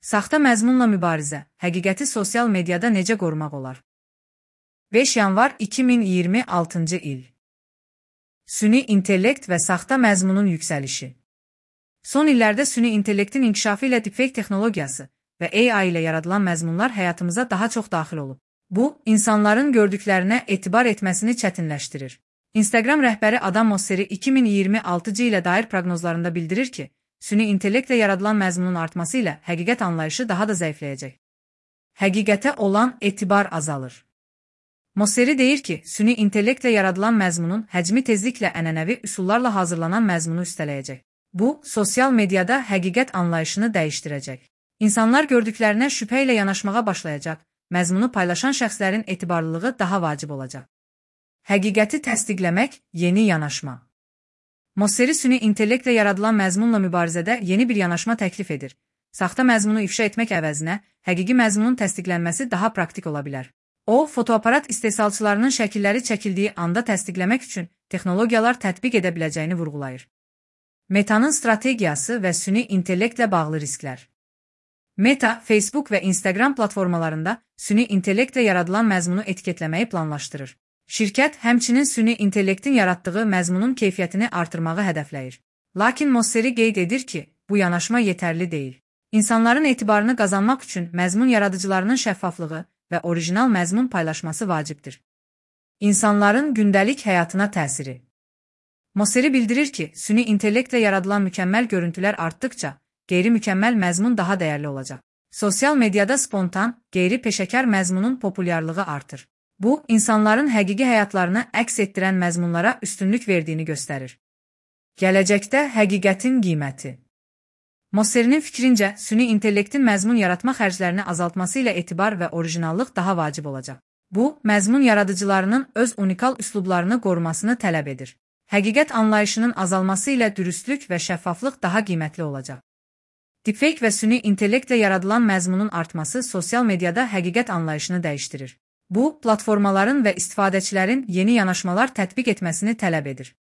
Saxta məzmunla mübarizə, həqiqəti sosial mediada necə qorumaq olar? 5 yanvar 2026-cı il. Süni intellekt və saxta məzmunun yüksəlişi. Son illərdə süni intellektin inkişafı ilə deepfake texnologiyası və AI ilə yaradılan məzmunlar həyatımıza daha çox daxil olub. Bu, insanların gördüklərinə etibar etməsini çətinləşdirir. Instagram rəhbəri Adam Mosseri 2026-cı ilə dair proqnozlarında bildirir ki, süni intellektlə yaradılan məzmunun artması ilə həqiqət anlayışı daha da zəifləyəcək. Həqiqətə olan etibar azalır. Mosseri deyir ki, süni intellektlə yaradılan məzmunun həcmi tezliklə ənənəvi üsullarla hazırlanan məzmunu üstələyəcək. Bu, sosial mediada həqiqət anlayışını dəyişdirəcək. İnsanlar gördüklərinə şübhə ilə yanaşmağa başlayacaq, məzmunu paylaşan şəxslərin etibarlılığı daha vacib olacaq. Həqiqəti təsdiqləmək, yeni yanaşma. Mosseri süni intellektlə yaradılan məzmunla mübarizədə yeni bir yanaşma təklif edir. Saxta məzmunu ifşa etmək əvəzinə, həqiqi məzmunun təsdiqlənməsi daha praktik ola bilər. O, fotoaparat istehsalçılarının şəkilləri çəkildiyi anda təsdiqləmək üçün texnologiyalar tətbiq edə biləcəyini vurğulayır. Meta'nın strategiyası və süni intellektlə bağlı risklər. Meta, Facebook və Instagram platformalarında süni intellektlə yaradılan məzmunu etiketləməyi planlaşdırır. Şirkət həmçinin süni intellektin yaratdığı məzmunun keyfiyyətini artırmağı hədəfləyir. Lakin Mosseri qeyd edir ki, bu yanaşma yetərli deyil. İnsanların etibarını qazanmaq üçün məzmun yaradıcılarının şəffaflığı və orijinal məzmun paylaşması vacibdir. İnsanların gündəlik həyatına təsiri. Mosseri bildirir ki, süni intellektlə yaradılan mükəmməl görüntülər artdıqca, qeyri-mükəmməl məzmun daha dəyərli olacaq. Sosial mediada spontan, qeyri-peşəkar məzmunun populyarlığı artır. Bu, insanların həqiqi həyatlarını əks etdirən məzmunlara üstünlük verdiyini göstərir. Gələcəkdə həqiqətin qiyməti. Mosserinin fikrincə, süni intellektin məzmun yaratma xərclərini azaltması ilə etibar və orijinallıq daha vacib olacaq. Bu, məzmun yaradıcılarının öz unikal üslublarını qorumasını tələb edir. Həqiqət anlayışının azalması ilə dürüstlük və şəffaflıq daha qiymətli olacaq. Deepfake və süni intellektlə yaradılan məzmunun artması sosial mediada həqiqət anlayışını dəyişdirir. Bu, platformaların və istifadəçilərin yeni yanaşmalar tətbiq etməsini tələb edir.